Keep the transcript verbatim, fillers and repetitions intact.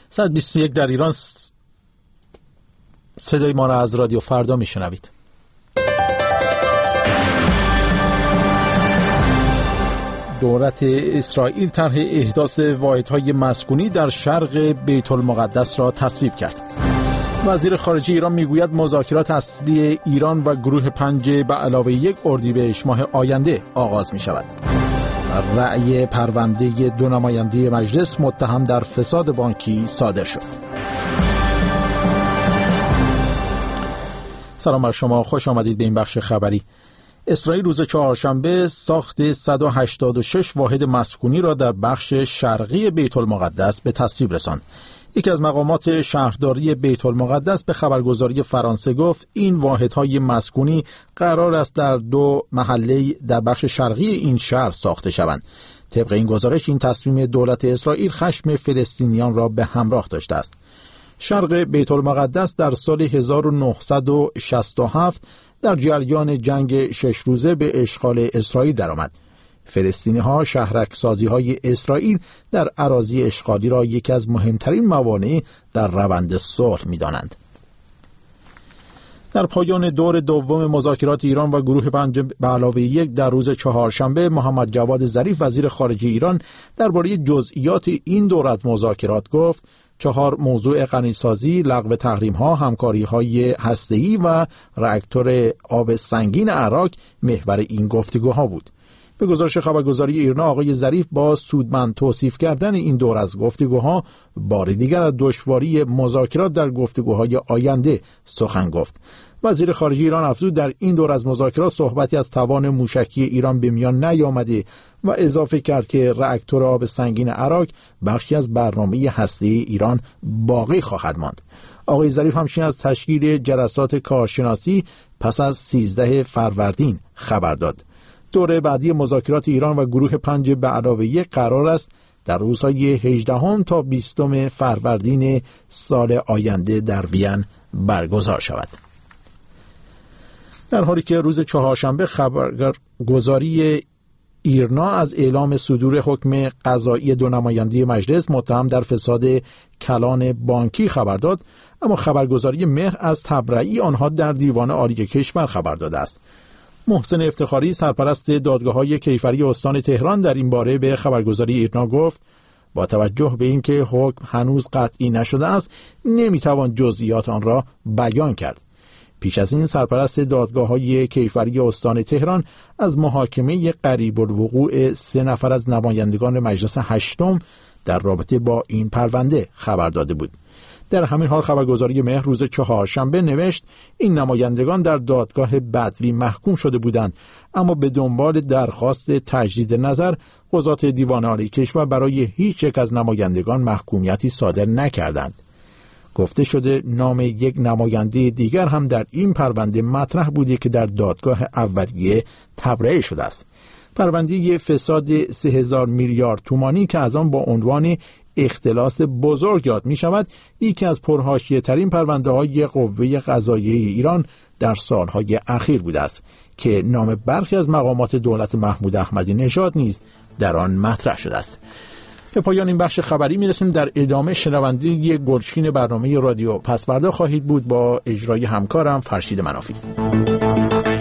ساعت بیست و یک در ایران. صدای ما را از رادیو فردا میشنوید. دولت اسرائیل طرح احداث واحدهای مسکونی در شرق بیت المقدس را تصویب کرد. وزیر خارجه ایران میگوید مذاکرات اصلی ایران و گروه پنج به علاوه یک اردیبهشت ماه آینده آغاز می شود. رأی پرونده دو نماینده مجلس متهم در فساد بانکی صادر شد. سلام بر شما، خوش آمدید به این بخش خبری. اسرائیل روز چهارشنبه ساخت صد و هشتاد و شش واحد مسکونی را در بخش شرقی بیت المقدس به تصویب رساند. یکی از مقامات شهرداری بیت المقدس به خبرگزاری فرانسه گفت این واحدهای مسکونی قرار است در دو محله در بخش شرقی این شهر ساخته شوند. طبق این گزارش این تصمیم دولت اسرائیل خشم فلسطینیان را به همراه داشته است. شرق بیت المقدس در سال هزار و نهصد و شصت و هفت در جریان جنگ شش روزه به اشغال اسرائیل درآمد. فلسطینی‌ها شهرک‌سازی‌های اسرائیل در اراضی اشغالی را یکی از مهمترین موانع در روند صلح می‌دانند. در پایان دور دوم مذاکرات ایران و گروه پنج به علاوه یک در روز چهارشنبه، محمد جواد ظریف وزیر خارجه ایران درباره جزئیات این دور از مذاکرات گفت: چهار موضوع غنیسازی، لغو تحریم‌ها، همکاری‌های هسته‌ای و راکتور آب سنگین عراق محور این گفتگوها بود. به گزارش خبرگزاری ایرنا، آقای ظریف با سودمند توصیف کردن این دور از گفتگوها بار دیگر از دشواری مذاکرات در گفتگوهای آینده سخن گفت. وزیر خارجه ایران افزود در این دور از مذاکرات صحبتی از توان موشکی ایران به میان نیامده و اضافه کرد که راکتور آب سنگین عراق بخشی از برنامه هسته‌ای ایران باقی خواهد ماند. آقای ظریف همچنین از تشکیل جلسات کارشناسی پس از سیزده فروردین خبر داد. دوره بعدی مذاکرات ایران و گروه پنج به علاوه یک قرار است در روزهای هجدهم تا بیستم فروردین سال آینده در وین برگزار شود. در حالی که روز چهارشنبه خبرگزاری ایرنا از اعلام صدور حکم قضایی دو نماینده مجلس متهم در فساد کلان بانکی خبر داد، اما خبرگزاری مهر از تبرئه آنها در دیوان عالی کشور خبر داده است. محسن افتخاری سرپرست دادگاه‌های کیفری استان تهران در این باره به خبرگزاری ایرنا گفت: با توجه به اینکه حکم هنوز قطعی نشده است نمیتوان جزئیات آن را بیان کرد. پیش از این سرپرست دادگاه‌های کیفری استان تهران از محاکمه قریب الوقوع سه نفر از نمایندگان مجلس هشتم در رابطه با این پرونده خبر داده بود. در همین حال خبرگزاری مهر روز چهارشنبه نوشت این نمایندگان در دادگاه بدوی محکوم شده بودند، اما به دنبال درخواست تجدید نظر قضات دیوان عالی کشور برای هیچ یک از نمایندگان محکومیتی صادر نکردند. گفته شده نام یک نماینده دیگر هم در این پرونده مطرح بوده که در دادگاه اولیه تبرئه شده است. پرونده فساد سه هزار میلیارد تومانی که از آن با عنوان اختلاس بزرگ یاد می شود، یکی از پرحاشیه ترین پرونده های قوه قضاییه ایران در سالهای اخیر بوده است که نام برخی از مقامات دولت محمود احمدی نژاد نیز در آن مطرح شده است. به پایان این بخش خبری می رسیم. در ادامه شنونده گلچین برنامه رادیو پسوردا خواهید بود با اجرای همکارم فرشید منافی.